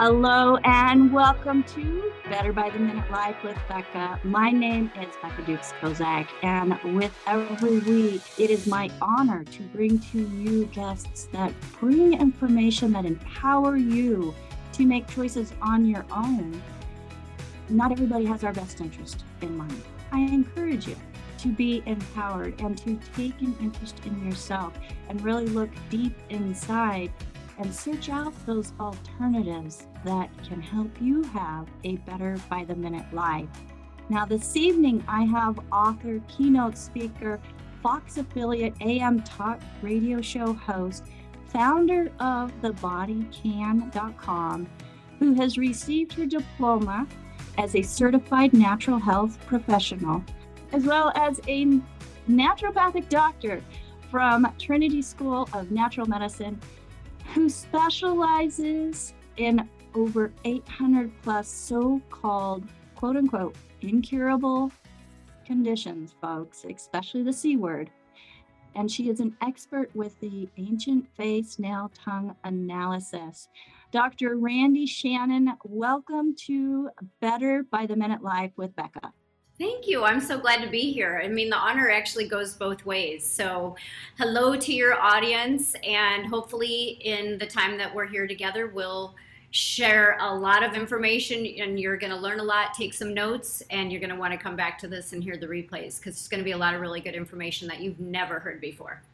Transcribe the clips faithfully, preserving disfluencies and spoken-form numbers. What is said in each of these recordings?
Hello and welcome to Better by the Minute Life with Becca. My name is Becca Dukes Kozak, and with every week, it is my honor to bring to you guests that bring information that empower you to make choices on your own. Not everybody has our best interest in mind. I encourage you to be empowered and to take an interest in yourself and really look deep inside and search out those alternatives that can help you have a better by the minute life. Now, this evening, I have author, keynote speaker, Fox affiliate A M Talk radio show host, founder of the body can dot com, who has received her diploma as a certified natural health professional, as well as a naturopathic doctor from Trinity School of Natural Medicine, who specializes in over eight hundred plus so-called, quote unquote, incurable conditions, folks, especially the C word. And she is an expert with the ancient face, nail, tongue analysis. Doctor Randy Shannon, welcome to Better by the Minute Life with Becca. Thank you. I'm so glad to be here. I mean, the honor actually goes both ways. So hello to your audience, and hopefully in the time that we're here together, we'll share a lot of information and you're going to learn a lot, take some notes, and you're going to want to come back to this and hear the replays because it's going to be a lot of really good information that you've never heard before.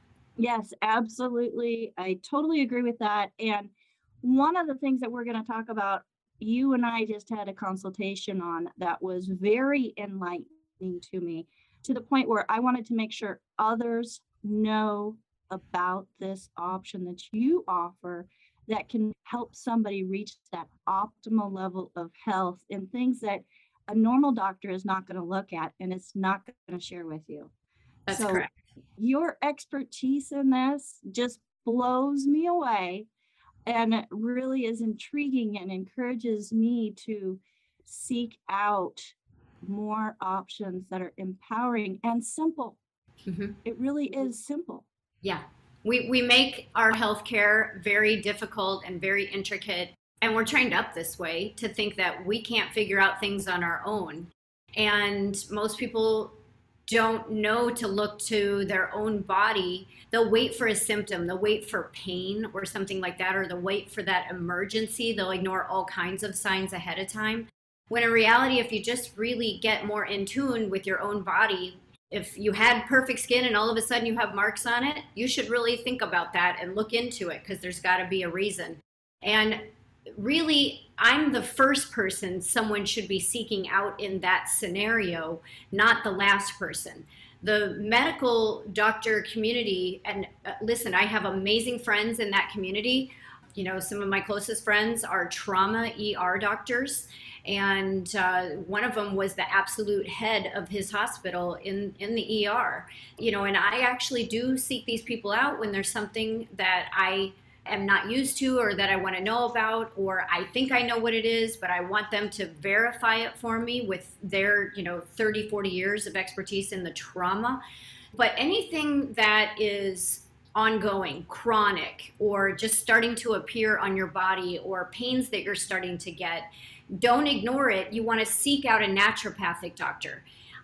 Yes, absolutely. I totally agree with that. And one of the things that we're going to talk about, you and I just had a consultation on that was very enlightening to me, to the point where I wanted to make sure others know about this option that you offer that can help somebody reach that optimal level of health and things that a normal doctor is not going to look at and it's not going to share with you. That's so correct. Your expertise in this just blows me away. And it really is intriguing and encourages me to seek out more options that are empowering and simple. Mm-hmm. It really is simple. Yeah. We, we make our healthcare very difficult and very intricate. And we're trained up this way to think that we can't figure out things on our own. And most people don't know to look to their own body. They'll wait for a symptom, they'll wait for pain or something like that, or they'll wait for that emergency. They'll ignore all kinds of signs ahead of time. When in reality, if you just really get more in tune with your own body, if you had perfect skin and all of a sudden you have marks on it, you should really think about that and look into it because there's got to be a reason. And really, I'm the first person someone should be seeking out in that scenario, not the last person. The medical doctor community, and uh, listen, I have amazing friends in that community. You know, some of my closest friends are trauma E R doctors, and uh, one of them was the absolute head of his hospital in, in the E R. You know, and I actually do seek these people out when there's something that I am not used to or that I want to know about, or I think I know what it is, but I want them to verify it for me with their, you know, thirty, forty years of expertise in the trauma. But anything that is ongoing, chronic, or just starting to appear on your body, or pains that you're starting to get, don't ignore it. You want to seek out a naturopathic doctor.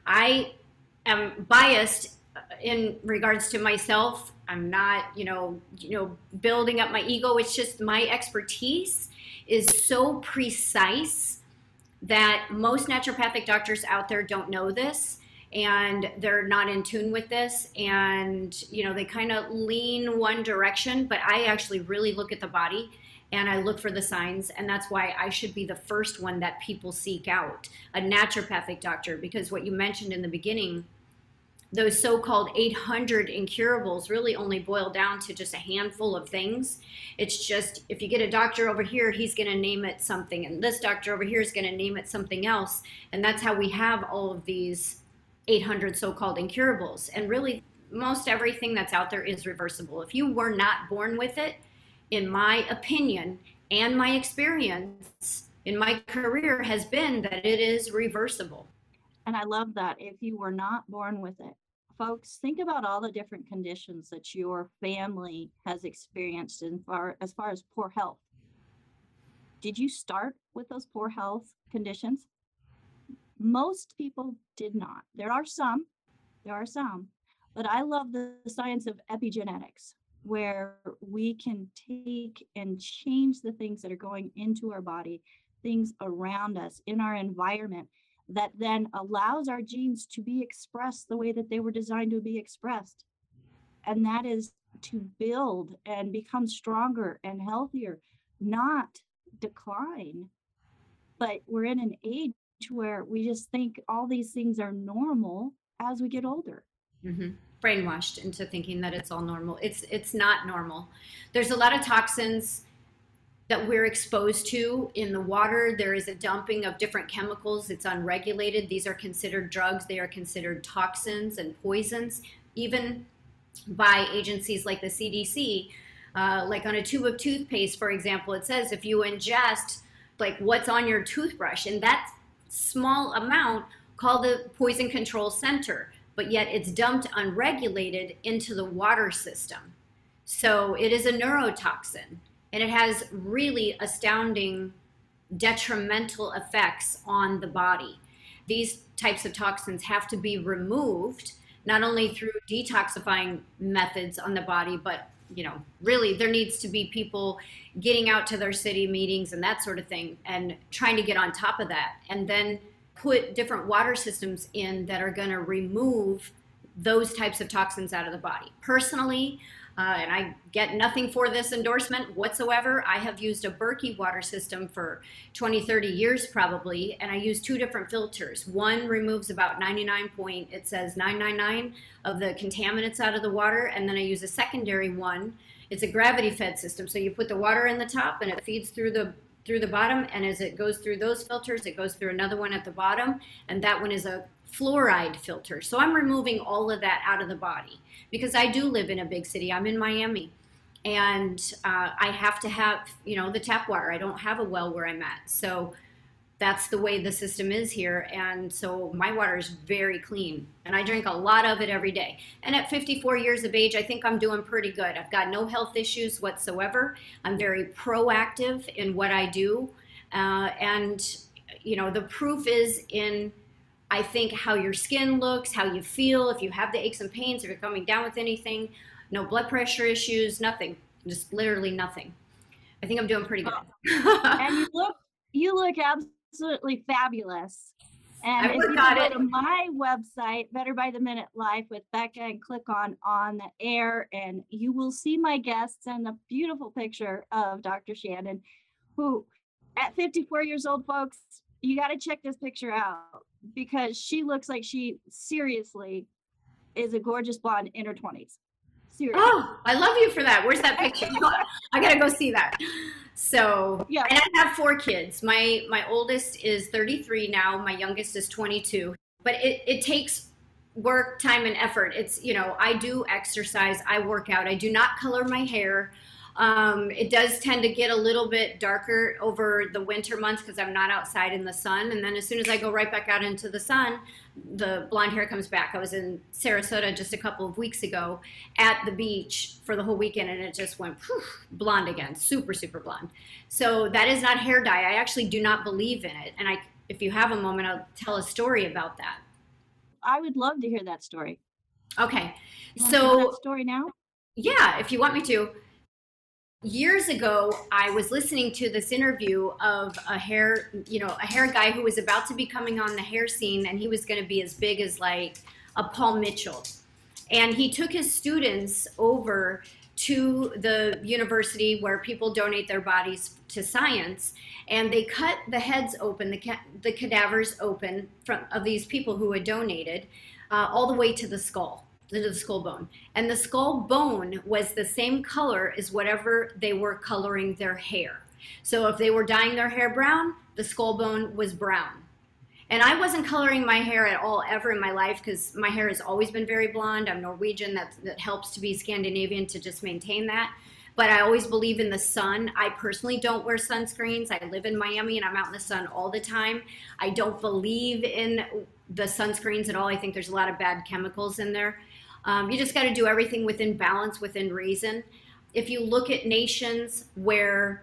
I am biased in regards to myself. I'm not, you know, you know, building up my ego. It's just my expertise is so precise that most naturopathic doctors out there don't know this, and they're not in tune with this, and you know, they kind of lean one direction. But I actually really look at the body and I look for the signs, and that's why I should be the first one that people seek out, a naturopathic doctor, because what you mentioned in the beginning, those so-called eight hundred incurables really only boil down to just a handful of things. It's just, if you get a doctor over here, he's going to name it something, and this doctor over here is going to name it something else. And that's how we have all of these eight hundred so-called incurables. And really, most everything that's out there is reversible. If you were not born with it, in my opinion and my experience in my career has been that it is reversible. And I love that. If you were not born with it, folks, think about all the different conditions that your family has experienced in far, as far as poor health. Did you start with those poor health conditions? Most people did not. There are some, there are some, but I love the science of epigenetics, where we can take and change the things that are going into our body, things around us in our environment, that then allows our genes to be expressed the way that they were designed to be expressed. And that is to build and become stronger and healthier, not decline. But we're in an age where we just think all these things are normal as we get older. Mm-hmm. Brainwashed into thinking that it's all normal. It's it's not normal. There's a lot of toxins that we're exposed to in the water. There is a dumping of different chemicals. It's unregulated. These are considered drugs. They are considered toxins and poisons, even by agencies like the C D C. Uh, like on a tube of toothpaste, for example, it says if you ingest like what's on your toothbrush, and that small amount called the Poison Control Center, but yet it's dumped unregulated into the water system. So it is a neurotoxin, and it has really astounding detrimental effects on the body. These types of toxins have to be removed, not only through detoxifying methods on the body, but you know, really there needs to be people getting out to their city meetings and that sort of thing and trying to get on top of that, and then put different water systems in that are going to remove those types of toxins out of the body. Personally, uh, and I get nothing for this endorsement whatsoever, I have used a Berkey water system for twenty, thirty years probably, and I use two different filters. One removes about ninety-nine point, it says nine nine nine of the contaminants out of the water, and then I use a secondary one. It's a gravity fed system, so you put the water in the top and it feeds through the through the bottom, and as it goes through those filters, it goes through another one at the bottom, and that one is a fluoride filter. So I'm removing all of that out of the body because I do live in a big city. I'm in Miami, and uh, I have to have, you know, the tap water. I don't have a well where I'm at. So that's the way the system is here. And so my water is very clean, and I drink a lot of it every day. And at fifty-four years of age, I think I'm doing pretty good. I've got no health issues whatsoever. I'm very proactive in what I do. Uh, and, you know, the proof is in, I think, how your skin looks, how you feel, if you have the aches and pains, if you're coming down with anything, no blood pressure issues, nothing, just literally nothing. I think I'm doing pretty good. And you look, you look absolutely fabulous. And I if you got go it. to my website, Better by the Minute Life with Becca, and click on On the Air, and you will see my guests and a beautiful picture of Doctor Shannon, who at fifty-four years old, folks, you got to check this picture out because she looks like she seriously is a gorgeous blonde in her twenties. Seriously. Oh, I love you for that. Where's that picture? I gotta go see that. So, yeah. And I have four kids. My my oldest is thirty-three now. My youngest is twenty-two. But it, it takes work, time, and effort. It's, you know, I do exercise. I work out. I do not color my hair. Um, it does tend to get a little bit darker over the winter months because I'm not outside in the sun. And then as soon as I go right back out into the sun, the blonde hair comes back. I was in Sarasota just a couple of weeks ago at the beach for the whole weekend, and it just went poof, blonde again, super, super blonde. So that is not hair dye. I actually do not believe in it. And I, if you have a moment, I'll tell a story about that. I would love to hear that story. Okay. You want to So hear that story now? Yeah, if you want me to. Years ago, I was listening to this interview of a hair, you know, a hair guy who was about to be coming on the hair scene, and he was going to be as big as like a Paul Mitchell. And he took his students over to the university where people donate their bodies to science, and they cut the heads open, the ca- the cadavers open from of these people who had donated, uh, all the way to the skull. To the skull bone. And the skull bone was the same color as whatever they were coloring their hair. So if they were dyeing their hair brown, the skull bone was brown. And I wasn't coloring my hair at all ever in my life because my hair has always been very blonde. I'm Norwegian. That, that helps to be Scandinavian to just maintain that. But I always believe in the sun. I personally don't wear sunscreens. I live in Miami and I'm out in the sun all the time. I don't believe in the sunscreens at all. I think there's a lot of bad chemicals in there. Um, you just got to do everything within balance, within reason. If you look at nations where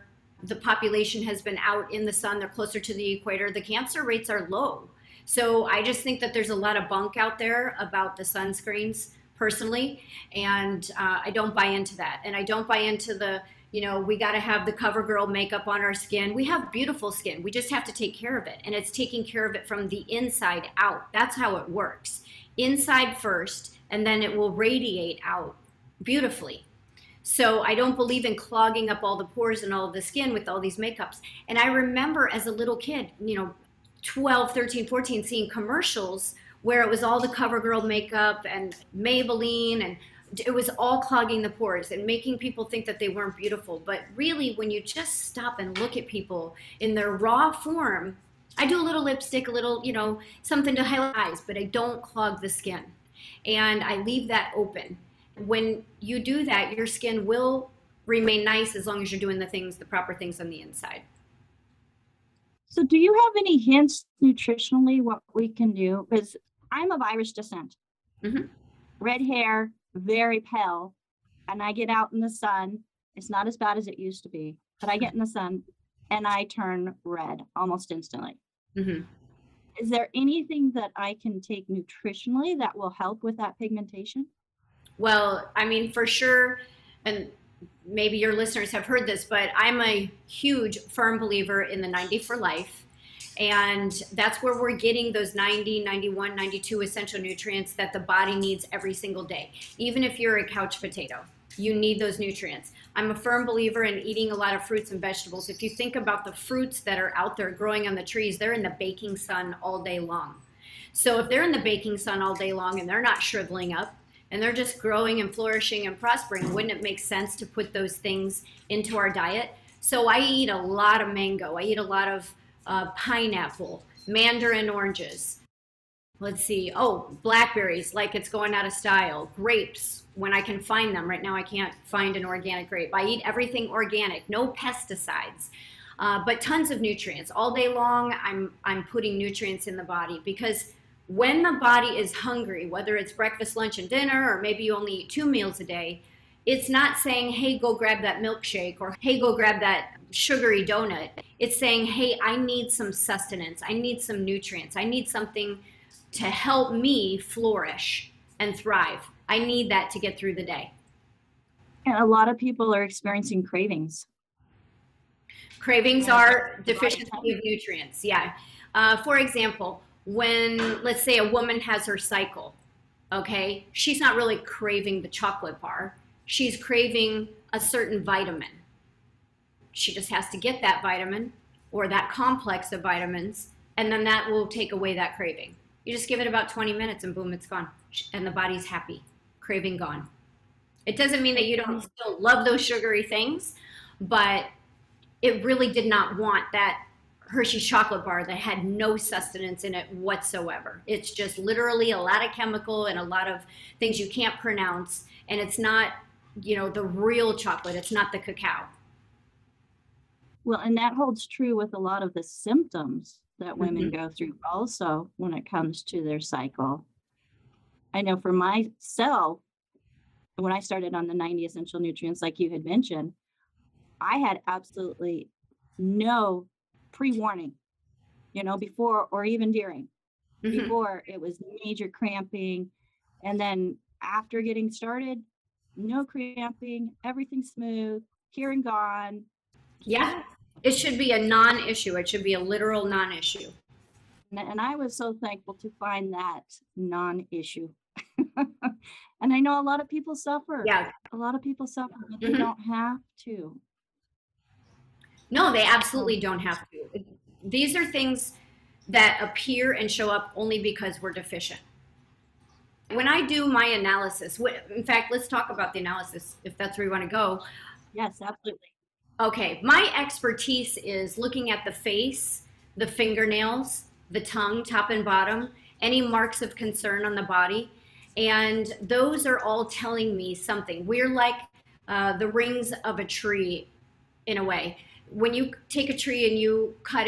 the population has been out in the sun, they're closer to the equator, the cancer rates are low. So I just think that there's a lot of bunk out there about the sunscreens personally, and uh, I don't buy into that. And I don't buy into the, you know, we got to have the CoverGirl makeup on our skin. We have beautiful skin. We just have to take care of it. And it's taking care of it from the inside out. That's how it works. Inside first, and then it will radiate out beautifully. So I don't believe in clogging up all the pores and all of the skin with all these makeups. And I remember as a little kid, you know, twelve, thirteen, fourteen, seeing commercials where it was all the CoverGirl makeup and Maybelline, and it was all clogging the pores and making people think that they weren't beautiful. But really, when you just stop and look at people in their raw form, I do a little lipstick, a little, you know, something to highlight eyes, but I don't clog the skin. And I leave that open. When you do that, your skin will remain nice as long as you're doing the things, the proper things on the inside. So do you have any hints nutritionally what we can do? Because I'm of Irish descent, Mm-hmm. red hair, very pale, and I get out in the sun. It's not as bad as it used to be, but I get in the sun and I turn red almost instantly. Mm-hmm. Is there anything that I can take nutritionally that will help with that pigmentation? Well, I mean, for sure, and maybe your listeners have heard this, but I'm a huge firm believer in the ninety for life. And that's where we're getting those ninety, ninety-one, ninety-two essential nutrients that the body needs every single day. Even if you're a couch potato, you need those nutrients. I'm a firm believer in eating a lot of fruits and vegetables. If you think about the fruits that are out there growing on the trees, they're in the baking sun all day long. So if they're in the baking sun all day long and they're not shriveling up, and they're just growing and flourishing and prospering, wouldn't it make sense to put those things into our diet? So I eat a lot of mango. I eat a lot of uh, pineapple, mandarin oranges. Let's see. Oh, blackberries, like it's going out of style. Grapes, when I can find them. Right now I can't find an organic grape. I eat everything organic, no pesticides, uh, but tons of nutrients. All day long, I'm, I'm putting nutrients in the body, because when the body is hungry, whether it's breakfast, lunch, and dinner, or maybe you only eat two meals a day, it's not saying, hey, go grab that milkshake, or hey, go grab that sugary donut. It's saying, hey, I need some sustenance. I need some nutrients. I need something to help me flourish and thrive. I need that to get through the day. And a lot of people are experiencing cravings. Cravings are deficiency of nutrients, yeah. Uh, for example, when, let's say, a woman has her cycle, okay, she's not really craving the chocolate bar. She's craving a certain vitamin. She just has to get that vitamin or that complex of vitamins, and then that will take away that craving. You just give it about twenty minutes and boom, it's gone. And the body's happy. Craving gone. It doesn't mean that you don't still love those sugary things, but it really did not want that Hershey's chocolate bar that had no sustenance in it whatsoever. It's just literally a lot of chemical and a lot of things you can't pronounce. And it's not, you know, the real chocolate. It's not the cacao. Well, and that holds true with a lot of the symptoms that women Mm-hmm. go through also when it comes to their cycle. I know for myself, when I started on the ninety essential nutrients, like you had mentioned, I had absolutely no pre-warning, you know, before or even during. Mm-hmm. Before it was major cramping. And then after getting started, no cramping, everything smooth, here and gone. Yeah, it should be a non-issue. It should be a literal non-issue. And, and I was so thankful to find that non-issue. And I know a lot of people suffer. Yeah. A lot of people suffer, but they Mhm. don't have to. No, they absolutely don't have to. These are things that appear and show up only because we're deficient. When I do my analysis, in fact, let's talk about the analysis if that's where you want to go. Yes, absolutely. Okay, my expertise is looking at the face, the fingernails, the tongue, top and bottom, any marks of concern on the body. And those are all telling me something. We're like uh, the rings of a tree in a way. When you take a tree and you cut it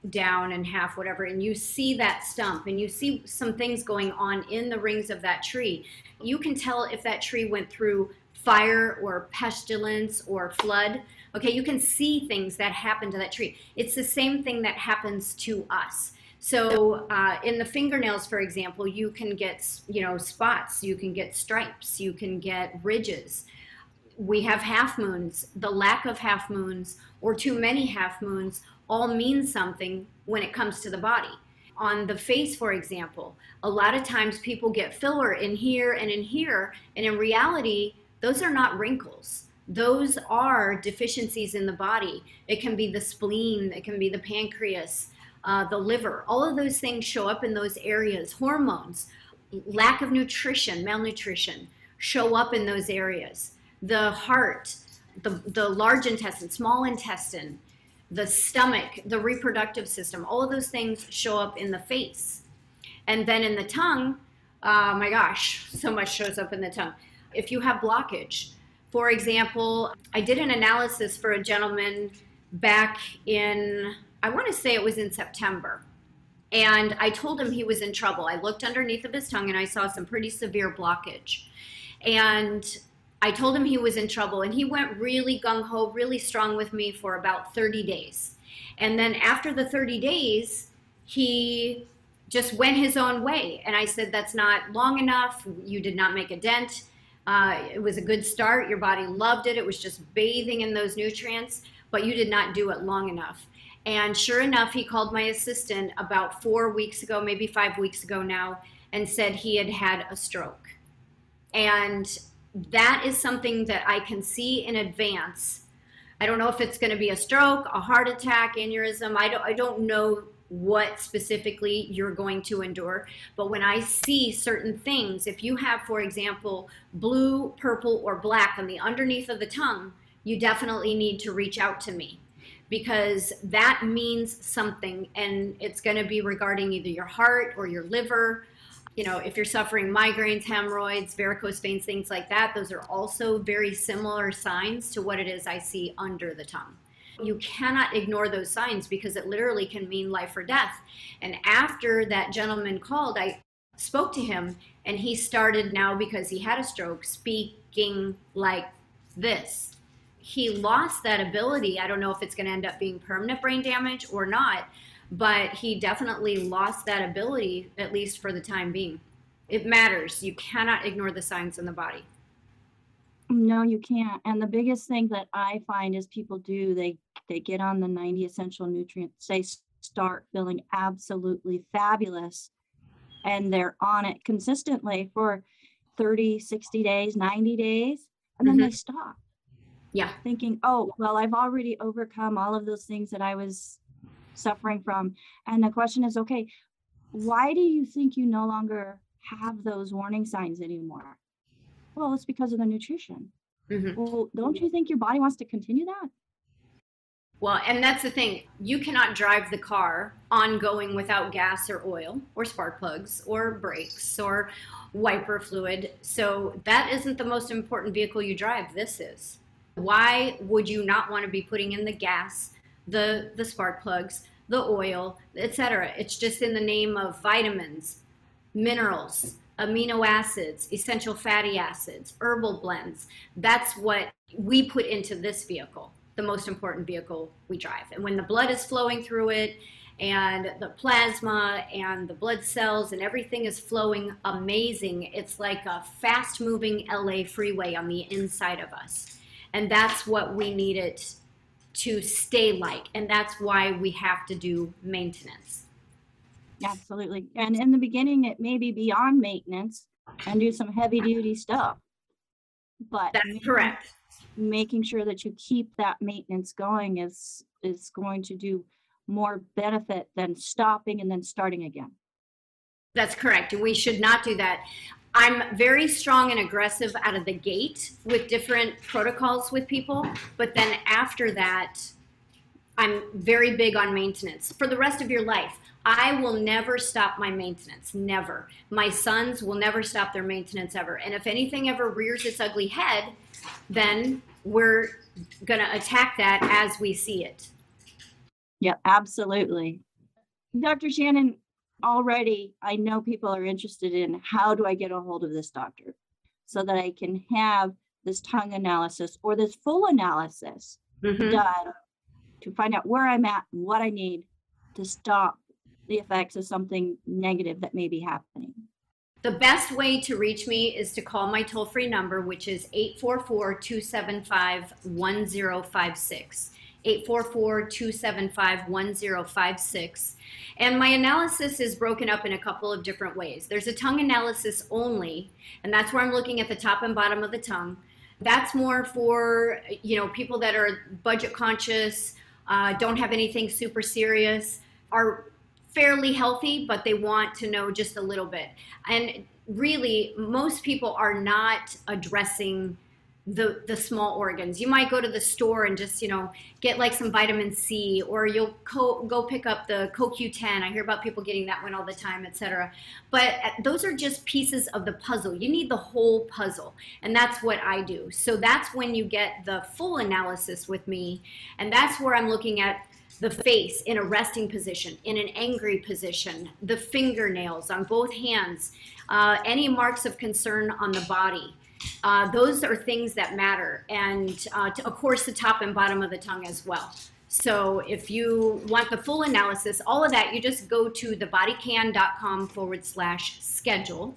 down and half whatever, and you see that stump and you see some things going on in the rings of that tree, you can tell if that tree went through fire or pestilence or flood. Okay, you can see things that happen to that tree. It's the same thing that happens to us. So uh, in the fingernails, for example, you can get, you know, spots, you can get stripes, you can get ridges. We have half moons. The lack of half moons or too many half moons all mean something when it comes to the body. On the face, for example, a lot of times people get filler in here and in here, and in reality, those are not wrinkles. Those are deficiencies in the body. It can be the spleen, it can be the pancreas, uh, the liver. All of those things show up in those areas. Hormones, lack of nutrition, malnutrition, show up in those areas. The heart, the, the large intestine, small intestine, the stomach, the reproductive system, all of those things show up in the face. And then in the tongue, oh my gosh, so much shows up in the tongue. If you have blockage, for example, I did an analysis for a gentleman back in, I want to say it was in September. And I told him he was in trouble. I looked underneath of his tongue and I saw some pretty severe blockage. And I told him he was in trouble, and he went really gung-ho, really strong with me for about thirty days. And then after the thirty days, he just went his own way. And I said, that's not long enough. You did not make a dent. Uh, it was a good start. Your body loved it. It was just bathing in those nutrients, but you did not do it long enough. And sure enough, he called my assistant about four weeks ago, maybe five weeks ago now, and said he had had a stroke. And that is something that I can see in advance. I don't know if it's going to be a stroke, a heart attack, aneurysm. I don't, I don't know what specifically you're going to endure. But when I see certain things, if you have, for example, blue, purple, or black on the underneath of the tongue, you definitely need to reach out to me, because that means something, and it's going to be regarding either your heart or your liver. You know, if you're suffering migraines, hemorrhoids, varicose veins, things like that, those are also very similar signs to what it is I see under the tongue. You cannot ignore those signs because it literally can mean life or death. And after that gentleman called, I spoke to him, and he started now, because he had a stroke, speaking like this. He lost that ability. I don't know if it's going to end up being permanent brain damage or not, but he definitely lost that ability, at least for the time being. It matters. You cannot ignore the signs in the body. No, you can't. And the biggest thing that I find is people do, they, they get on the ninety essential nutrients. They start feeling absolutely fabulous, and they're on it consistently for thirty, sixty days, ninety days, and then mm-hmm. they stop. Yeah. Thinking, oh, well, I've already overcome all of those things that I was suffering from. And the question is, okay, why do you think you no longer have those warning signs anymore? Well, it's because of the nutrition. Mm-hmm. Well, don't you think your body wants to continue that? Well, and that's the thing. You cannot drive the car ongoing without gas or oil or spark plugs or brakes or wiper fluid. So that isn't the most important vehicle you drive. This is. Why would you not want to be putting in the gas, the the spark plugs, the oil, et cetera? It's just in the name of vitamins, minerals, amino acids, essential fatty acids, herbal blends. That's what we put into this vehicle, the most important vehicle we drive. And when the blood is flowing through it, and the plasma and the blood cells and everything is flowing amazing, it's like a fast moving L A freeway on the inside of us. And that's what we need it to stay like. And that's why we have to do maintenance. Absolutely. And in the beginning, it may be beyond maintenance and do some heavy duty stuff. But that's making, correct. Making sure that you keep that maintenance going is, is going to do more benefit than stopping and then starting again. That's correct. And we should not do that. I'm very strong and aggressive out of the gate with different protocols with people, but then after that, I'm very big on maintenance for the rest of your life. I will never stop my maintenance, never. My sons will never stop their maintenance ever. And if anything ever rears its ugly head, then we're going to attack that as we see it. Yeah, absolutely. Doctor Shannon, already I know people are interested in how do I get a hold of this doctor so that I can have this tongue analysis or this full analysis mm-hmm. done to find out where I'm at and what I need to stop the effects of something negative that may be happening. The best way to reach me is to call my toll-free number, which is eight four four, two seven five, one zero five six. eight four four, two seven five, one zero five six. And my analysis is broken up in a couple of different ways. There's a tongue analysis only, and that's where I'm looking at the top and bottom of the tongue. That's more for, you know, people that are budget conscious, uh, don't have anything super serious, are fairly healthy, but they want to know just a little bit. And really, most people are not addressing the the small organs. You might go to the store and just, you know, get like some vitamin C, or you'll co- go pick up the C O Q ten. I hear about people getting that one all the time, et cetera. But those are just pieces of the puzzle. You need the whole puzzle, and that's what I do. So that's when you get the full analysis with me, and that's where I'm looking at the face in a resting position, in an angry position, the fingernails on both hands, uh, any marks of concern on the body. Uh, those are things that matter. And uh, to, of course, the top and bottom of the tongue as well. So if you want the full analysis, all of that, you just go to thebodycan.com forward slash schedule,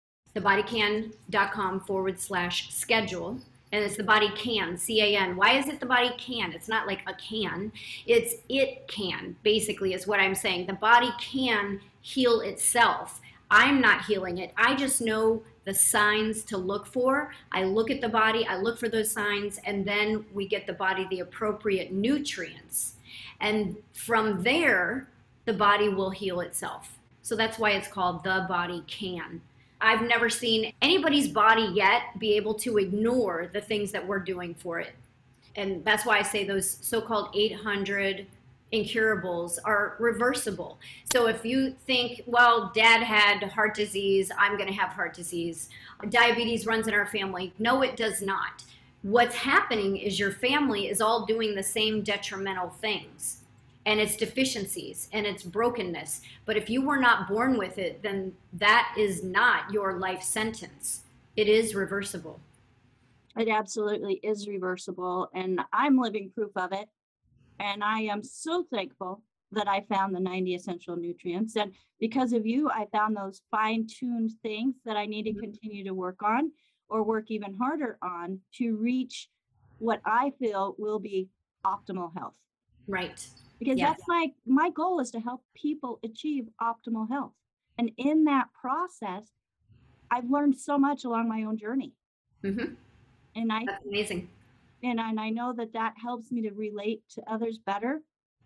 thebodycan.com forward slash schedule. And it's the body can, C A N. Why is it the body can? It's not like a can. It's it can, basically, is what I'm saying. The body can heal itself. I'm not healing it. I just know the signs to look for. I look at the body, I look for those signs, and then we get the body the appropriate nutrients. And from there, the body will heal itself. So that's why it's called The Body Can. I've never seen anybody's body yet be able to ignore the things that we're doing for it. And that's why I say those so-called eight hundred incurables are reversible. So if you think, well, dad had heart disease, I'm going to have heart disease. Diabetes runs in our family. No, it does not. What's happening is your family is all doing the same detrimental things. And it's deficiencies and it's brokenness. But if you were not born with it, then that is not your life sentence. It is reversible. It absolutely is reversible. And I'm living proof of it. And I am so thankful that I found the ninety essential nutrients. And because of you, I found those fine-tuned things that I need to continue to work on or work even harder on to reach what I feel will be optimal health. Right. Because yes. that's my, my goal is to help people achieve optimal health. And in that process, I've learned so much along my own journey. Mm-hmm. And I, that's amazing. And, and I know that that helps me to relate to others better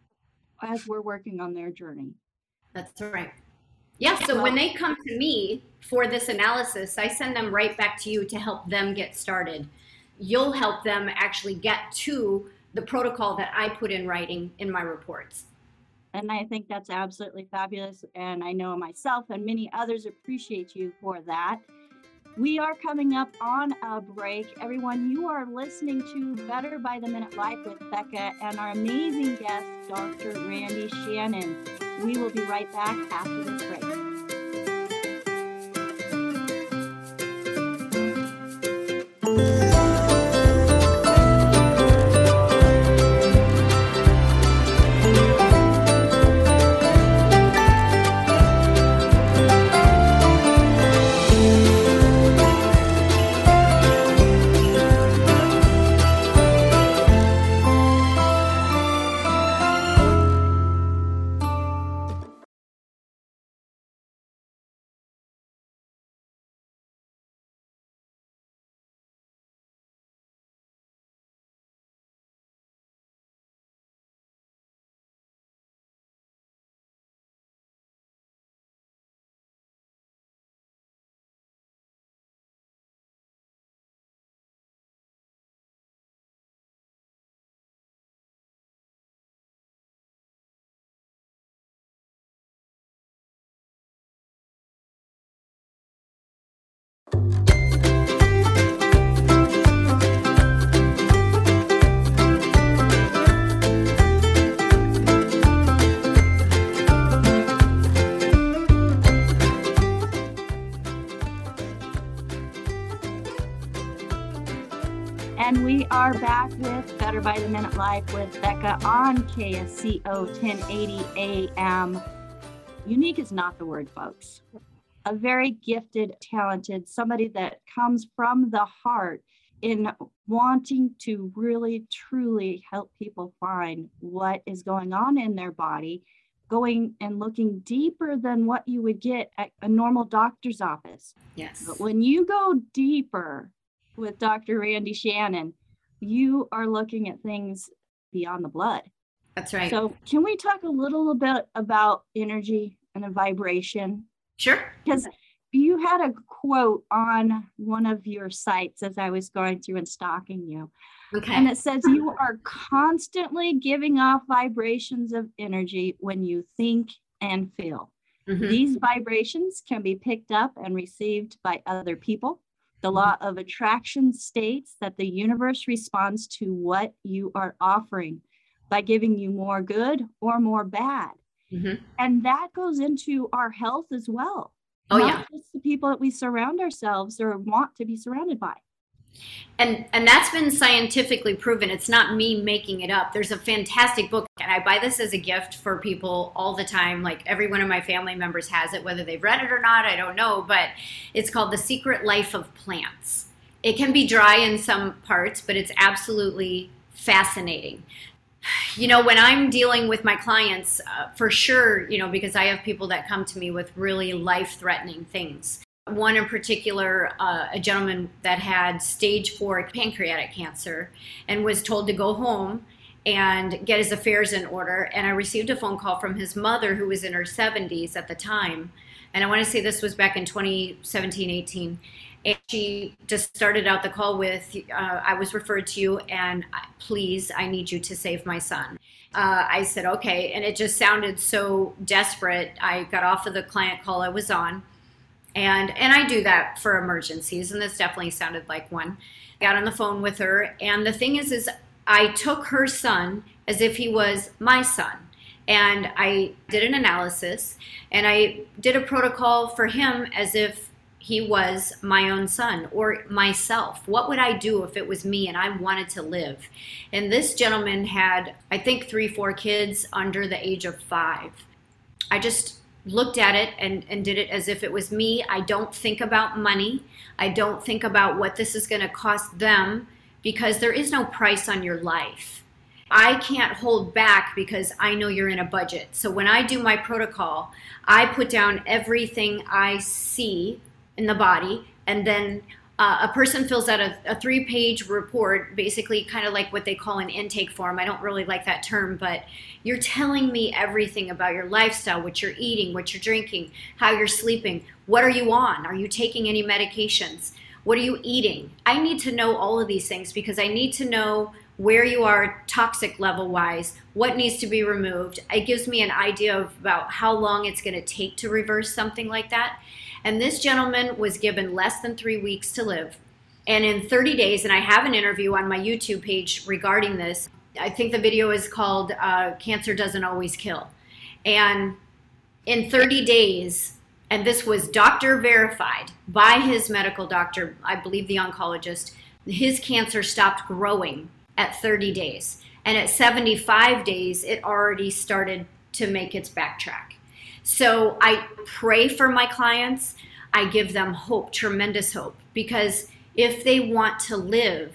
as we're working on their journey. That's right. Yeah. So well, when they come to me for this analysis, I send them right back to you to help them get started. You'll help them actually get to the protocol that I put in writing in my reports. And I think that's absolutely fabulous. And I know myself and many others appreciate you for that. We are coming up on a break. Everyone, you are listening to Better by the Minute Life with Becca and our amazing guest, Doctor Randy Shannon. We will be right back after this break. And we are back with Better by the Minute Live with Becca on K S C O ten eighty A M. Unique is not the word, folks. A very gifted, talented, somebody that comes from the heart in wanting to really, truly help people find what is going on in their body, going and looking deeper than what you would get at a normal doctor's office. Yes. But when you go deeper with Doctor Randy Shannon, you are looking at things beyond the blood. That's right. So can we talk a little bit about energy and a vibration? Sure. Because you had a quote on one of your sites as I was going through and stalking you. Okay. And it says you are constantly giving off vibrations of energy when you think and feel. Mm-hmm. These vibrations can be picked up and received by other people. The law of attraction states that the universe responds to what you are offering by giving you more good or more bad. Mm-hmm. And that goes into our health as well. Oh, Not yeah. just the people that we surround ourselves or want to be surrounded by. And and that's been scientifically proven. It's not me making it up. There's a fantastic book, and I buy this as a gift for people all the time. Like every one of my family members has it, whether they've read it or not, I don't know. But it's called The Secret Life of Plants. It can be dry in some parts, but it's absolutely fascinating. You know, when I'm dealing with my clients, uh, for sure, you know, because I have people that come to me with really life-threatening things. One in particular, uh, a gentleman that had stage four pancreatic cancer and was told to go home and get his affairs in order. And I received a phone call from his mother, who was in her seventies at the time. And I want to say this was back in twenty seventeen, eighteen. And she just started out the call with, uh, I was referred to you, and please, I need you to save my son. Uh, I said, okay. And it just sounded so desperate. I got off of the client call I was on. And and I do that for emergencies, and this definitely sounded like one. Got on the phone with her, and the thing is, is I took her son as if he was my son. And I did an analysis, and I did a protocol for him as if he was my own son or myself. What would I do if it was me and I wanted to live? And this gentleman had, I think, three, four kids under the age of five. I just looked at it and, and did it as if it was me. I don't think about money. I don't think about what this is going to cost them, because there is no price on your life. I can't hold back because I know you're in a budget. So when I do my protocol, I put down everything I see in the body, and then Uh, a person fills out a, a three-page report, basically kind of like what they call an intake form. I don't really like that term, but you're telling me everything about your lifestyle, what you're eating, what you're drinking, how you're sleeping. What are you on? Are you taking any medications? What are you eating? I need to know all of these things because I need to know where you are toxic level-wise, what needs to be removed. It gives me an idea of about how long it's going to take to reverse something like that. And this gentleman was given less than three weeks to live. And in thirty days, and I have an interview on my YouTube page regarding this. I think the video is called uh, Cancer Doesn't Always Kill. And in thirty days, and this was doctor verified by his medical doctor, I believe the oncologist, his cancer stopped growing at thirty days. And at seventy-five days, it already started to make its backtrack. So I pray for my clients. I give them hope, tremendous hope, because if they want to live,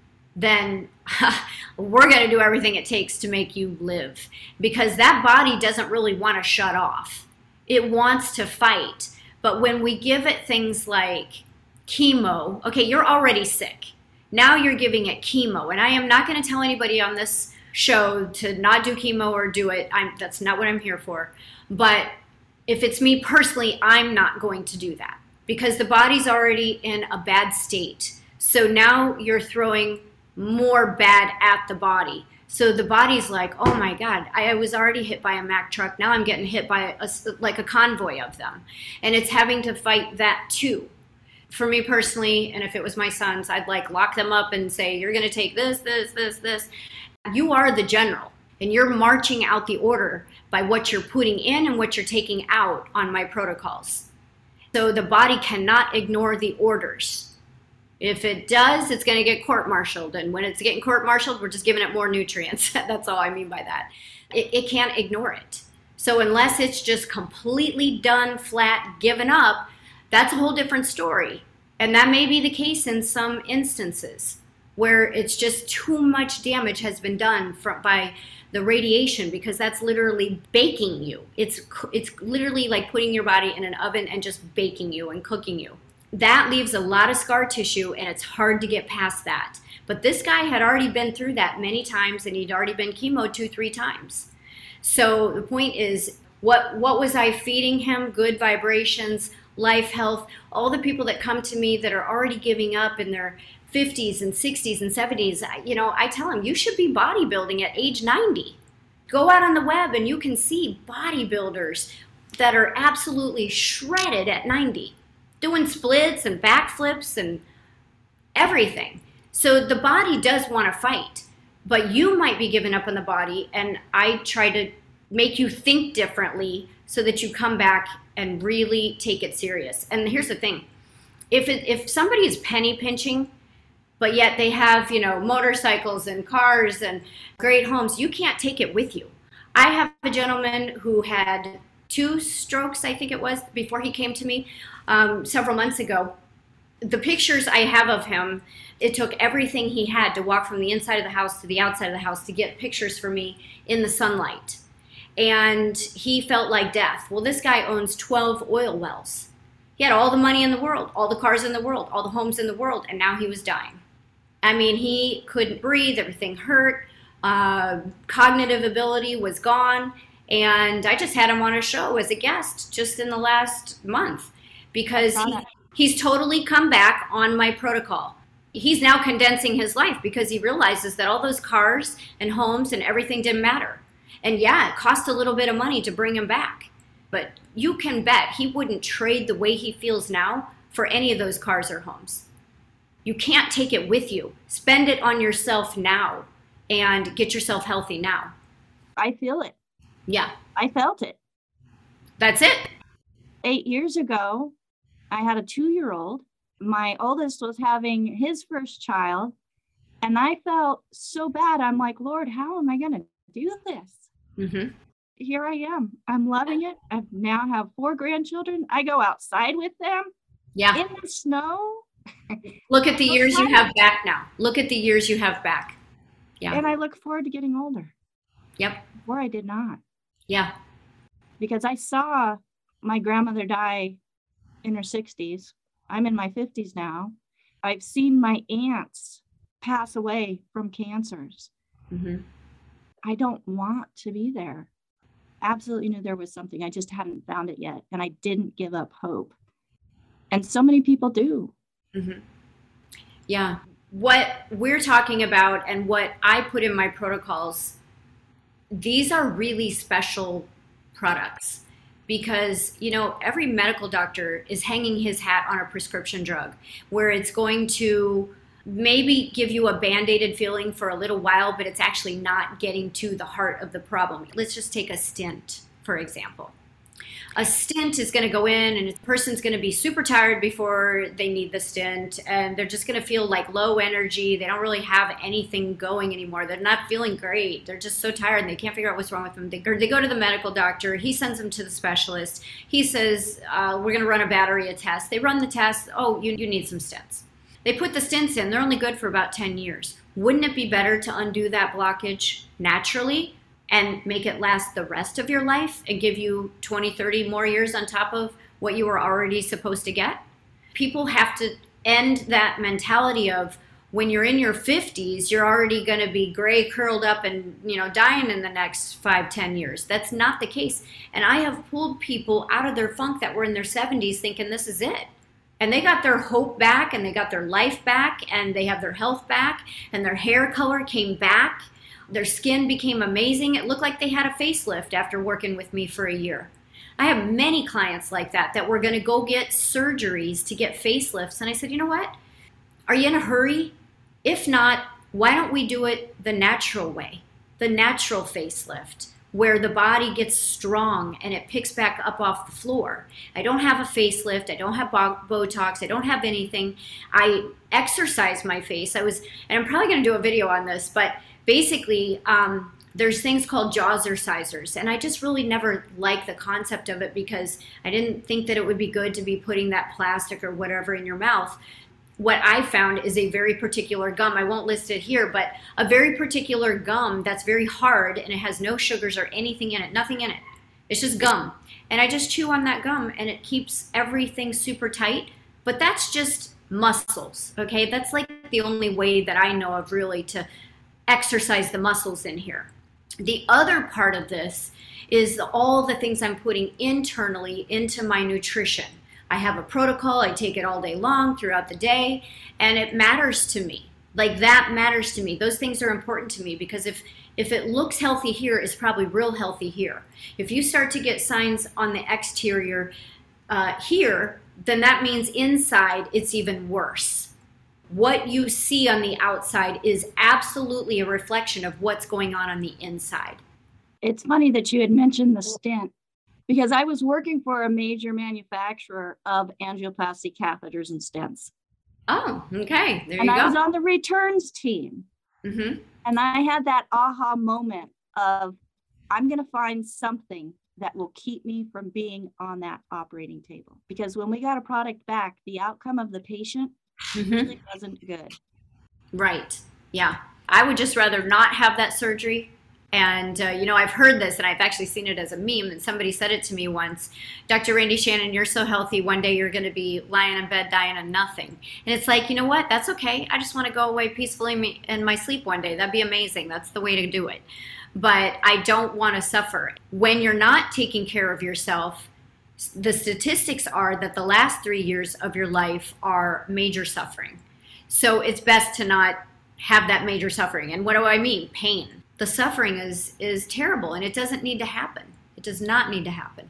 then we're going to do everything it takes to make you live, because that body doesn't really want to shut off. It wants to fight. But when we give it things like chemo, okay, you're already sick. Now you're giving it chemo. And I am not going to tell anybody on this show to not do chemo or do it. I'm, that's not what I'm here for. But if it's me personally, I'm not going to do that because the body's already in a bad state. So now you're throwing more bad at the body. So the body's like, oh my God, I was already hit by a Mack truck. Now I'm getting hit by a, like a convoy of them. And it's having to fight that too. For me personally, and if it was my sons, I'd like lock them up and say, you're going to take this, this, this, this. You are the general. And you're marching out the order by what you're putting in and what you're taking out on my protocols. So the body cannot ignore the orders. If it does, it's going to get court-martialed. And when it's getting court-martialed, we're just giving it more nutrients. That's all I mean by that. It, it can't ignore it. So unless it's just completely done, flat, given up, that's a whole different story. And that may be the case in some instances where it's just too much damage has been done from, by the radiation, because that's literally baking you. It's it's literally like putting your body in an oven and just baking you and cooking you. That leaves a lot of scar tissue, and it's hard to get past that. But this guy had already been through that many times, and he'd already been chemo two, three times. So the point is, what what was I feeding him? Good vibrations, life, health. All the people that come to me that are already giving up in their fifties and sixties and seventies, you know, I tell them, you should be bodybuilding at age ninety. Go out on the web and you can see bodybuilders that are absolutely shredded at ninety, doing splits and backflips and everything. So the body does want to fight, but you might be giving up on the body, and I try to make you think differently so that you come back and really take it serious. And here's the thing. If it, if somebody is penny pinching, but yet they have, you know, motorcycles and cars and great homes, you can't take it with you. I have a gentleman who had two strokes, I think it was, before he came to me um, several months ago. The pictures I have of him, it took everything he had to walk from the inside of the house to the outside of the house to get pictures for me in the sunlight. And he felt like death. Well, this guy owns twelve oil wells. He had all the money in the world, all the cars in the world, all the homes in the world, and now he was dying. I mean, he couldn't breathe, everything hurt, uh, cognitive ability was gone, and I just had him on a show as a guest just in the last month because he, he's totally come back on my protocol. He's now condensing his life because he realizes that all those cars and homes and everything didn't matter. And yeah, it cost a little bit of money to bring him back, but you can bet he wouldn't trade the way he feels now for any of those cars or homes. You can't take it with you. Spend it on yourself now and get yourself healthy now. I feel it. Yeah. I felt it. That's it. Eight years ago, I had a two-year-old. My oldest was having his first child, and I felt so bad. I'm like, Lord, how am I going to do this? Mm-hmm. Here I am. I'm loving it. I now have four grandchildren. I go outside with them. Yeah. In the snow. Look at the years you have back now. Look at the years you have back. Yeah. And I look forward to getting older. Yep. Before I did not. Yeah. Because I saw my grandmother die in her sixties. I'm in my fifties now. I've seen my aunts pass away from cancers. Mm-hmm. I don't want to be there. Absolutely knew there was something. I just hadn't found it yet. And I didn't give up hope. And so many people do. Mm-hmm. Yeah. What we're talking about and what I put in my protocols, these are really special products because, you know, every medical doctor is hanging his hat on a prescription drug where it's going to maybe give you a band-aided feeling for a little while, but it's actually not getting to the heart of the problem. Let's just take a stint, for example. A stint is going to go in and a person's going to be super tired before they need the stint, and they're just going to feel like low energy. They don't really have anything going anymore. They're not feeling great. They're just so tired and they can't figure out what's wrong with them. They, or they go to the medical doctor. He sends them to the specialist. He says, uh, we're going to run a battery of tests. They run the tests. Oh, you, you need some stents. They put the stents in. They're only good for about ten years. Wouldn't it be better to undo that blockage naturally and make it last the rest of your life and give you twenty, thirty more years on top of what you were already supposed to get? People have to end that mentality of when you're in your fifties, you're already going to be gray, curled up and, you know, dying in the next five, ten years. That's not the case. And I have pulled people out of their funk that were in their seventies thinking this is it. And they got their hope back and they got their life back and they have their health back and their hair color came back. Their skin became amazing. It looked like they had a facelift after working with me for a year. I have many clients like that that were going to go get surgeries to get facelifts. And I said, you know what? Are you in a hurry? If not, why don't we do it the natural way, the natural facelift, where the body gets strong and it picks back up off the floor. I don't have a facelift. I don't have Botox. I don't have anything. I exercise my face. I was, and I'm probably going to do a video on this, but basically, um, there's things called jawzercisers, and I just really never liked the concept of it because I didn't think that it would be good to be putting that plastic or whatever in your mouth. What I found is a very particular gum. I won't list it here, but a very particular gum that's very hard and it has no sugars or anything in it, nothing in it. It's just gum. And I just chew on that gum and it keeps everything super tight, but that's just muscles, okay? That's like the only way that I know of really to exercise the muscles in here. The other part of this is all the things I'm putting internally into my nutrition. I have a protocol, I take it all day long throughout the day, and it matters to me. Like that matters to me. Those things are important to me because if, if it looks healthy here, it's probably real healthy here. If you start to get signs on the exterior uh, here, then that means inside it's even worse. What you see on the outside is absolutely a reflection of what's going on on the inside. It's funny that you had mentioned the stent because I was working for a major manufacturer of angioplasty catheters and stents. Oh, okay. There and you I go. was on the returns team. Mm-hmm. And I had that aha moment of, I'm going to find something that will keep me from being on that operating table. Because when we got a product back, the outcome of the patient Mm-hmm. really wasn't good. Right. Yeah. I would just rather not have that surgery. And, uh, you know, I've heard this and I've actually seen it as a meme, and somebody said it to me once. Doctor Randy Shannon, you're so healthy. One day you're going to be lying in bed dying of nothing. And it's like, you know what? That's okay. I just want to go away peacefully in my sleep one day. That'd be amazing. That's the way to do it. But I don't want to suffer. When you're not taking care of yourself, the statistics are that the last three years of your life are major suffering. So it's best to not have that major suffering. And what do I mean? Pain. The suffering is is terrible and it doesn't need to happen. It does not need to happen.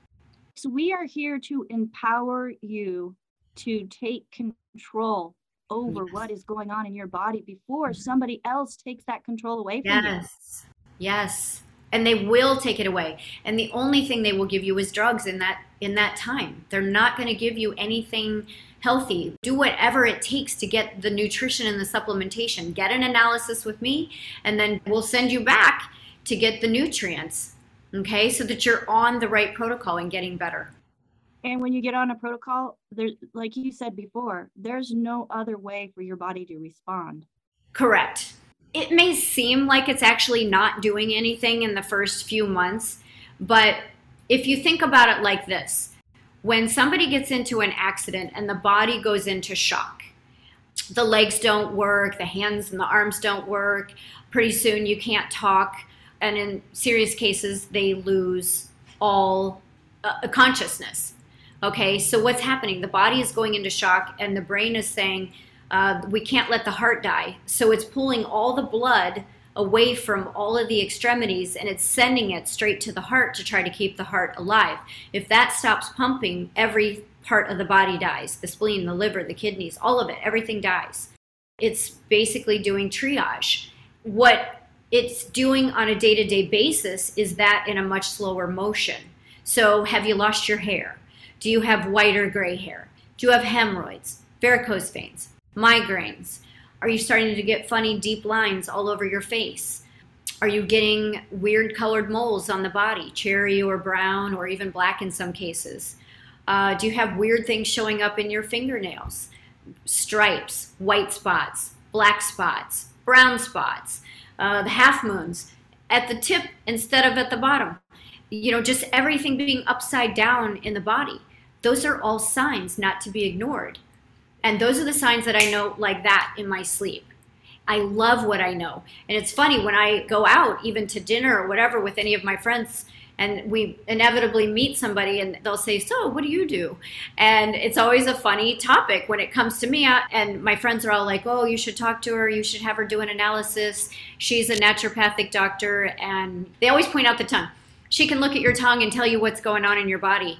So we are here to empower you to take control over Yes. what is going on in your body before somebody else takes that control away from you. Yes. Yes. And they will take it away. And the only thing they will give you is drugs in that in that time. They're not going to give you anything healthy. Do whatever it takes to get the nutrition and the supplementation. Get an analysis with me, and then we'll send you back to get the nutrients, okay, so that you're on the right protocol and getting better. And when you get on a protocol, there's, like you said before, there's no other way for your body to respond. Correct. It may seem like it's actually not doing anything in the first few months, but if you think about it like this, when somebody gets into an accident and the body goes into shock, the legs don't work, the hands and the arms don't work, pretty soon you can't talk, and in serious cases, they lose all uh, consciousness. Okay, so what's happening? The body is going into shock and the brain is saying, Uh, we can't let the heart die. So it's pulling all the blood away from all of the extremities and it's sending it straight to the heart to try to keep the heart alive. If that stops pumping, every part of the body dies. The spleen, the liver, the kidneys, all of it, everything dies. It's basically doing triage. What it's doing on a day-to-day basis is that in a much slower motion. So have you lost your hair? Do you have white or gray hair? Do you have hemorrhoids, varicose veins, migraines? Are you starting to get funny deep lines all over your face? Are you getting weird colored moles on the body, cherry or brown or even black in some cases? Uh, do you have weird things showing up in your fingernails? Stripes, white spots, black spots, brown spots, uh, the half moons at the tip instead of at the bottom. You know, just everything being upside down in the body. Those are all signs not to be ignored. And those are the signs that I know like that in my sleep. I love what I know. And it's funny when I go out, even to dinner or whatever with any of my friends, and we inevitably meet somebody and they'll say, so what do you do? And it's always a funny topic when it comes to me. And my friends are all like, oh, you should talk to her. You should have her do an analysis. She's a naturopathic doctor. And they always point out the tongue. She can look at your tongue and tell you what's going on in your body.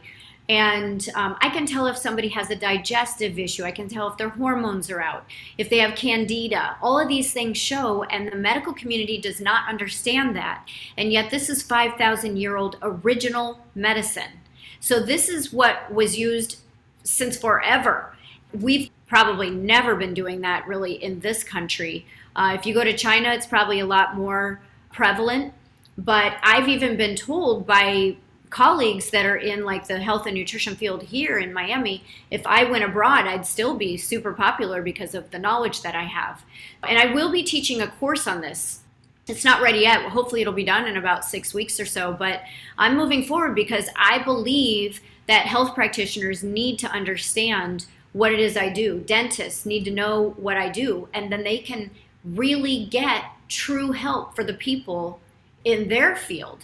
And um, I can tell if somebody has a digestive issue. I can tell if their hormones are out, if they have candida. All of these things show, and the medical community does not understand that. And yet this is five thousand year old original medicine. So this is what was used since forever. We've probably never been doing that really in this country. Uh, if you go to China, it's probably a lot more prevalent. But I've even been told by colleagues that are in like the health and nutrition field here in Miami, if I went abroad, I'd still be super popular because of the knowledge that I have. And I will be teaching a course on this. It's not ready yet. Hopefully it'll be done in about six weeks or so, but I'm moving forward because I believe that health practitioners need to understand what it is I do. Dentists need to know what I do, and then they can really get true help for the people in their field.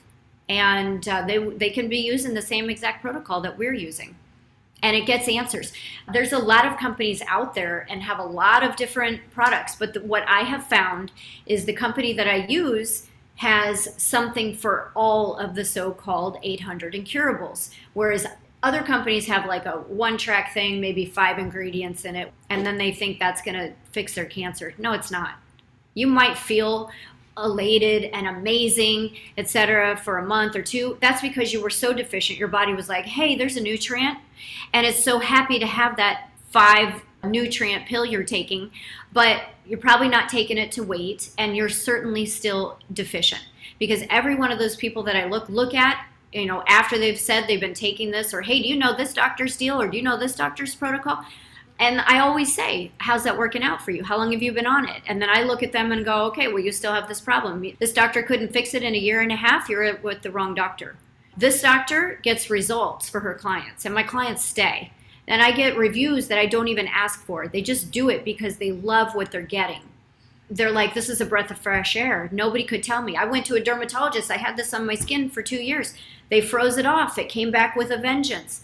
And uh, they they can be using the same exact protocol that we're using. And it gets answers. There's a lot of companies out there and have a lot of different products. But the, what I have found is the company that I use has something for all of the so-called eight hundred incurables. Whereas other companies have like a one-track thing, maybe five ingredients in it, and then they think that's going to fix their cancer. No, it's not. You might feel elated and amazing, et cetera, for a month or two. That's because you were so deficient. Your body was like, hey, there's a nutrient, and it's so happy to have that five nutrient pill you're taking, but you're probably not taking it to weight, and you're certainly still deficient. Because every one of those people that I look look at, you know, after they've said they've been taking this, or hey, do you know this doctor's deal, or do you know this doctor's protocol? And I always say, how's that working out for you? How long have you been on it? And then I look at them and go, okay, well, you still have this problem. This doctor couldn't fix it in a year and a half. You're with the wrong doctor. This doctor gets results for her clients, and my clients stay. And I get reviews that I don't even ask for. They just do it because they love what they're getting. They're like, this is a breath of fresh air. Nobody could tell me. I went to a dermatologist. I had this on my skin for two years. They froze it off. It came back with a vengeance.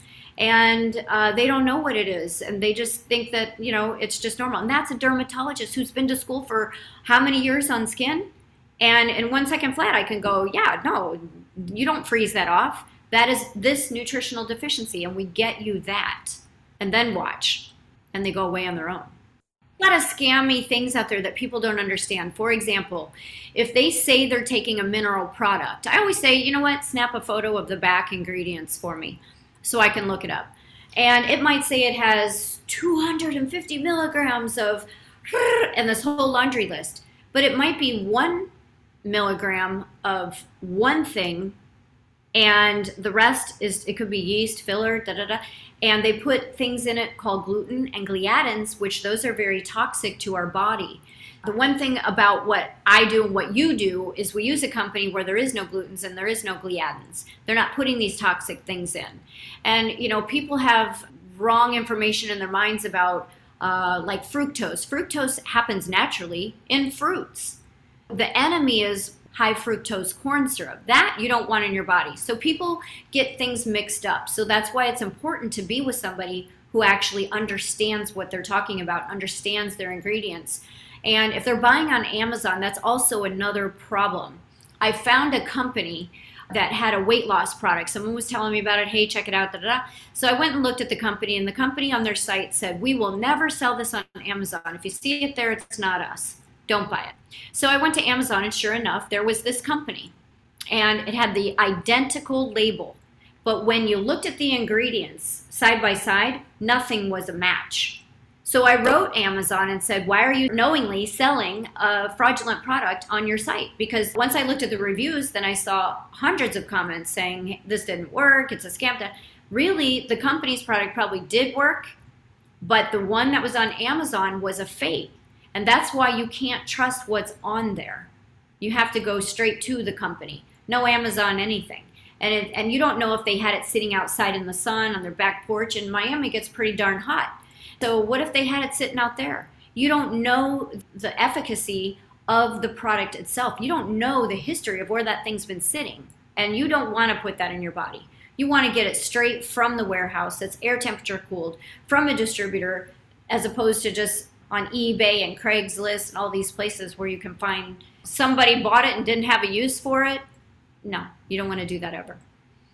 And uh, they don't know what it is, and they just think that, you know, it's just normal. And that's a dermatologist who's been to school for how many years on skin? And in one second flat, I can go, yeah, no, you don't freeze that off. That is this nutritional deficiency, and we get you that. And then watch. And they go away on their own. A lot of scammy things out there that people don't understand. For example, if they say they're taking a mineral product, I always say, you know what, snap a photo of the back ingredients for me, so I can look it up. And it might say it has two hundred fifty milligrams of, and this whole laundry list. But it might be one milligram of one thing, and the rest is, it could be yeast, filler, da da da. And they put things in it called gluten and gliadins, which those are very toxic to our body. The one thing about what I do and what you do is we use a company where there is no glutens and there is no gliadins. They're not putting these toxic things in. And, you know, people have wrong information in their minds about uh, like fructose. Fructose happens naturally in fruits. The enemy is high fructose corn syrup. That you don't want in your body. So people get things mixed up. So that's why it's important to be with somebody who actually understands what they're talking about, understands their ingredients. And if they're buying on Amazon, that's also another problem. I found a company that had a weight loss product. Someone was telling me about it. Hey, check it out. Da, da, da. So I went and looked at the company, and the company on their site said, we will never sell this on Amazon. If you see it there, it's not us. Don't buy it. So I went to Amazon, and sure enough, there was this company. And it had the identical label. But when you looked at the ingredients side by side, nothing was a match. So I wrote Amazon and said, why are you knowingly selling a fraudulent product on your site? Because once I looked at the reviews, then I saw hundreds of comments saying, this didn't work, it's a scam. Really, the company's product probably did work, but the one that was on Amazon was a fake. And that's why you can't trust what's on there. You have to go straight to the company. No Amazon anything. And, it, and you don't know if they had it sitting outside in the sun on their back porch, and Miami gets pretty darn hot. So what if they had it sitting out there? You don't know the efficacy of the product itself. You don't know the history of where that thing's been sitting. And you don't want to put that in your body. You want to get it straight from the warehouse that's air temperature cooled, from a distributor, as opposed to just on eBay and Craigslist and all these places where you can find somebody bought it and didn't have a use for it. No, you don't want to do that ever.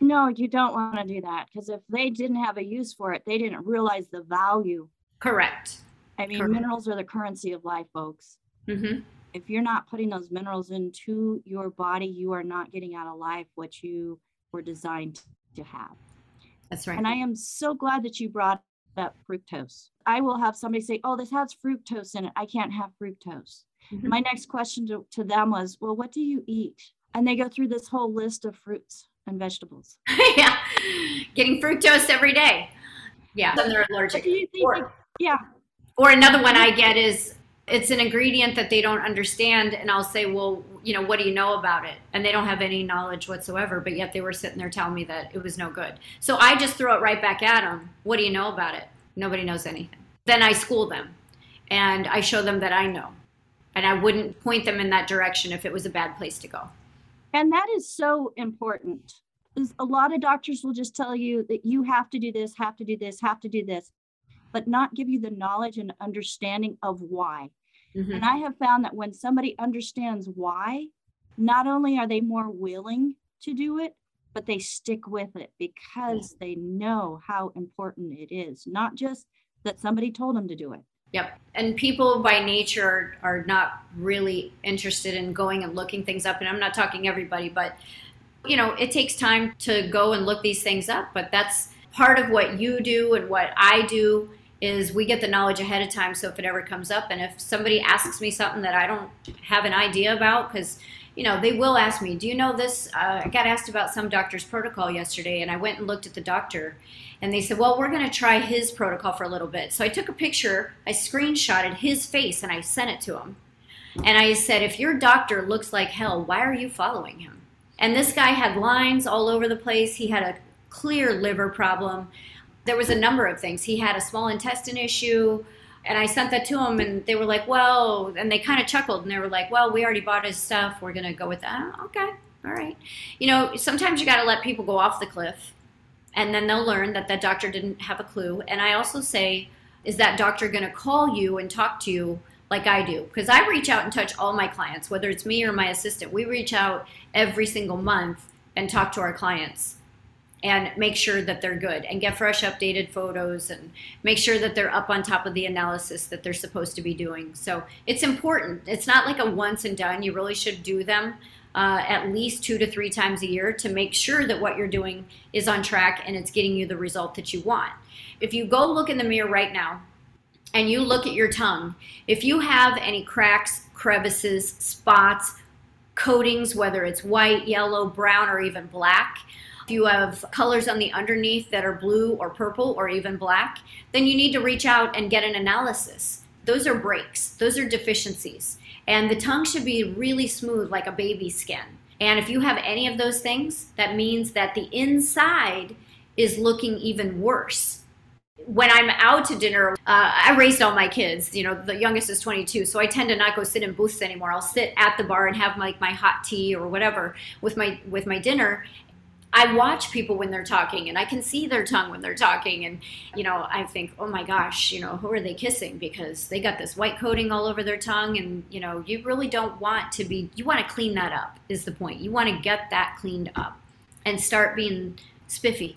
No, you don't want to do that, because if they didn't have a use for it, they didn't realize the value. Correct. I mean, Correct. Minerals are the currency of life, folks. Mm-hmm. If you're not putting those minerals into your body, you are not getting out of life what you were designed to have. That's right. And I am so glad that you brought up fructose. I will have somebody say, oh, this has fructose in it. I can't have fructose. Mm-hmm. My next question to, to them was, well, what do you eat? And they go through this whole list of fruits and vegetables. Yeah, getting fructose every day. Yeah, and they're allergic. Do you think or, they, yeah. Or another one I get is, it's an ingredient that they don't understand, and I'll say, well, you know, what do you know about it? And they don't have any knowledge whatsoever, but yet they were sitting there telling me that it was no good. So I just throw it right back at them. What do you know about it? Nobody knows anything. Then I school them, and I show them that I know, and I wouldn't point them in that direction if it was a bad place to go. And that is so important. A lot of doctors will just tell you that you have to do this, have to do this, have to do this, but not give you the knowledge and understanding of why. Mm-hmm. And I have found that when somebody understands why, not only are they more willing to do it, but they stick with it because they know how important it is, not just that somebody told them to do it. Yep. And people by nature are, are not really interested in going and looking things up. And I'm not talking everybody, but, you know, it takes time to go and look these things up. But that's part of what you do and what I do is we get the knowledge ahead of time. So if it ever comes up, and if somebody asks me something that I don't have an idea about, because, you know, they will ask me, do you know this? Uh, I got asked about some doctor's protocol yesterday, and I went and looked at the doctor, and they said, well, we're going to try his protocol for a little bit. So I took a picture, I screenshotted his face, and I sent it to him. And I said, if your doctor looks like hell, why are you following him? And this guy had lines all over the place. He had a clear liver problem. There was a number of things. He had a small intestine issue, and I sent that to him, and they were like, well, and they kind of chuckled, and they were like, well, we already bought his stuff. We're going to go with that. Oh, okay. All right. You know, sometimes you got to let people go off the cliff, and then they'll learn that that doctor didn't have a clue. And I also say, is that doctor going to call you and talk to you like I do? Because I reach out and touch all my clients, whether it's me or my assistant. We reach out every single month and talk to our clients and make sure that they're good and get fresh updated photos and make sure that they're up on top of the analysis that they're supposed to be doing. So it's important. It's not like a once and done. You really should do them uh, at least two to three times a year to make sure that what you're doing is on track and it's getting you the result that you want. If you go look in the mirror right now and you look at your tongue, if you have any cracks, crevices, spots, coatings, whether it's white, yellow, brown, or even black, if you have colors on the underneath that are blue or purple or even black, then you need to reach out and get an analysis. Those are breaks. Those are deficiencies. And the tongue should be really smooth like a baby's skin. And if you have any of those things, that means that the inside is looking even worse. When I'm out to dinner, uh, I raised all my kids. You know, the youngest is twenty-two, so I tend to not go sit in booths anymore. I'll sit at the bar and have like my hot tea or whatever with my with my dinner. I watch people when they're talking, and I can see their tongue when they're talking, and you know, I think, oh my gosh, you know, who are they kissing? Because they got this white coating all over their tongue, and you know, you really don't want to be. You want to clean that up. Is the point? You want to get that cleaned up and start being spiffy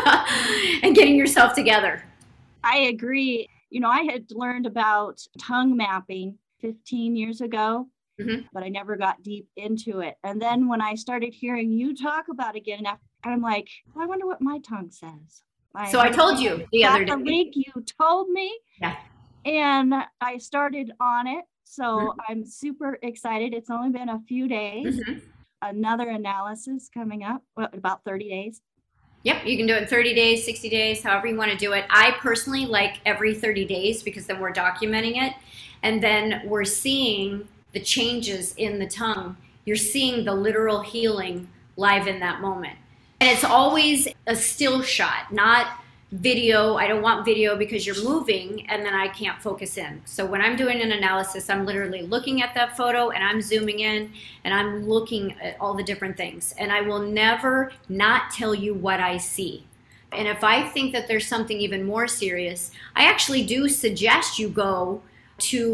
and getting yourself together. I agree. You know, I had learned about tongue mapping fifteen years ago. Mm-hmm. But I never got deep into it. And then when I started hearing you talk about it again, I'm like, well, I wonder what my tongue says. I so I told you the other day. The link you told me. Yeah. And I started on it. So mm-hmm. I'm super excited. It's only been a few days. Mm-hmm. Another analysis coming up, well, about thirty days. Yep, you can do it in thirty days, sixty days, however you want to do it. I personally like every thirty days because then we're documenting it. And then we're seeing the changes in the tongue. You're seeing the literal healing live in that moment. And it's always a still shot, not video. I don't want video because you're moving and then I can't focus in. So when I'm doing an analysis, I'm literally looking at that photo and I'm zooming in and I'm looking at all the different things. And I will never not tell you what I see. And if I think that there's something even more serious, I actually do suggest you go to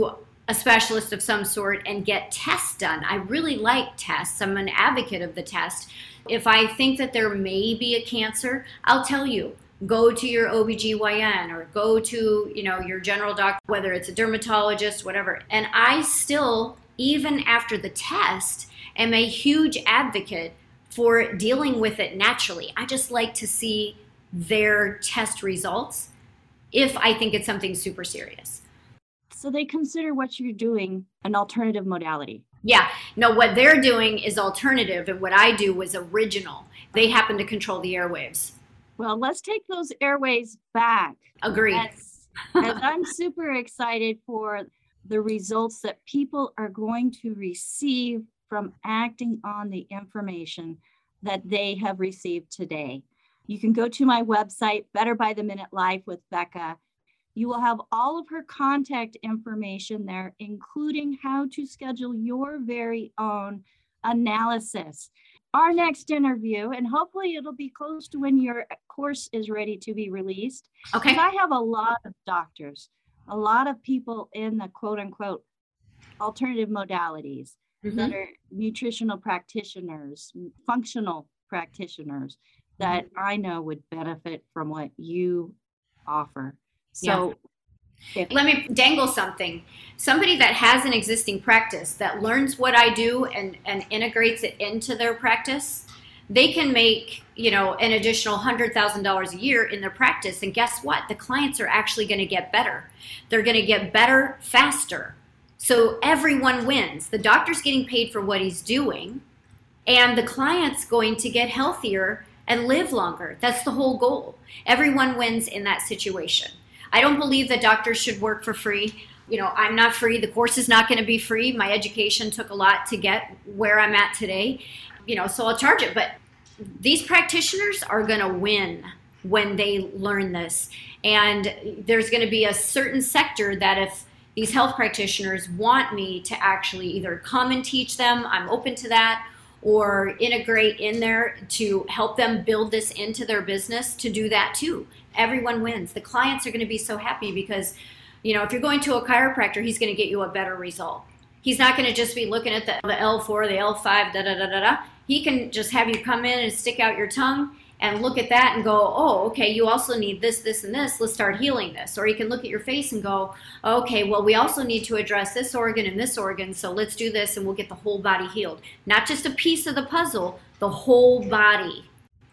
a specialist of some sort and get tests done. I really like tests. I'm an advocate of the test. If I think that there may be a cancer, I'll tell you, go to your O B G Y N or go to, you know, your general doctor, whether it's a dermatologist, whatever. And I still, even after the test, am a huge advocate for dealing with it naturally. I just like to see their test results if I think it's something super serious. So they consider what you're doing an alternative modality. Yeah, no, what they're doing is alternative, and what I do was original. They happen to control the airwaves. Well, let's take those airways back. Agreed. As, as I'm super excited for the results that people are going to receive from acting on the information that they have received today. You can go to my website, Better by the Minute Life with Becca. You will have all of her contact information there, including how to schedule your very own analysis. Our next interview, and hopefully it'll be close to when your course is ready to be released. Okay. I have a lot of doctors, a lot of people in the quote unquote alternative modalities mm-hmm. that are nutritional practitioners, functional practitioners that mm-hmm. I know would benefit from what you offer. So yeah. If- let me dangle something. Somebody that has an existing practice that learns what I do and, and integrates it into their practice, they can make, you know, an additional one hundred thousand dollars a year in their practice. And guess what? The clients are actually going to get better. They're going to get better faster. So everyone wins. The doctor's getting paid for what he's doing, and the client's going to get healthier and live longer. That's the whole goal. Everyone wins in that situation. I don't believe that doctors should work for free. You know, I'm not free. The course is not going to be free. My education took a lot to get where I'm at today. You know, so I'll charge it. But these practitioners are going to win when they learn this. And there's going to be a certain sector that if these health practitioners want me to actually either come and teach them, I'm open to that, or integrate in there to help them build this into their business, to do that too. Everyone wins. The clients are going to be so happy because, you know, if you're going to a chiropractor, he's going to get you a better result. He's not going to just be looking at the, the L four, the L five, da da da da da. He can just have you come in and stick out your tongue and look at that and go, oh, okay, you also need this, this, and this. Let's start healing this. Or he can look at your face and go, okay, well, we also need to address this organ and this organ, so let's do this and we'll get the whole body healed. Not just a piece of the puzzle, the whole body.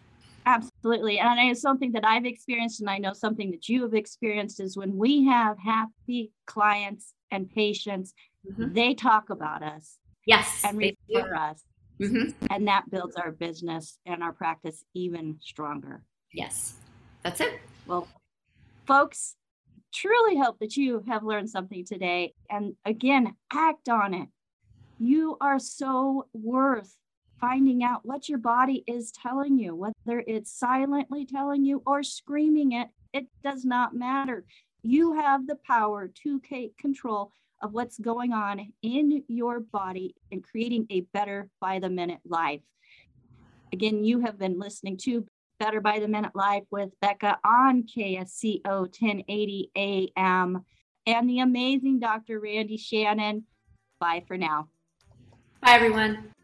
Absolutely. And it's something that I've experienced, and I know something that you have experienced, is when we have happy clients and patients, mm-hmm. they talk about us. Yes. And refer us. Mm-hmm. And that builds our business and our practice even stronger. Yes, that's it. Well, folks, truly hope that you have learned something today. And again, act on it. You are so worth finding out what your body is telling you, whether it's silently telling you or screaming it. It does not matter. You have the power to take control of what's going on in your body and creating a better by the minute life. Again, you have been listening to Better by the Minute Life with Becca on K S C O ten eighty A M and the amazing Doctor Randy Shannon. Bye for now. Bye, everyone.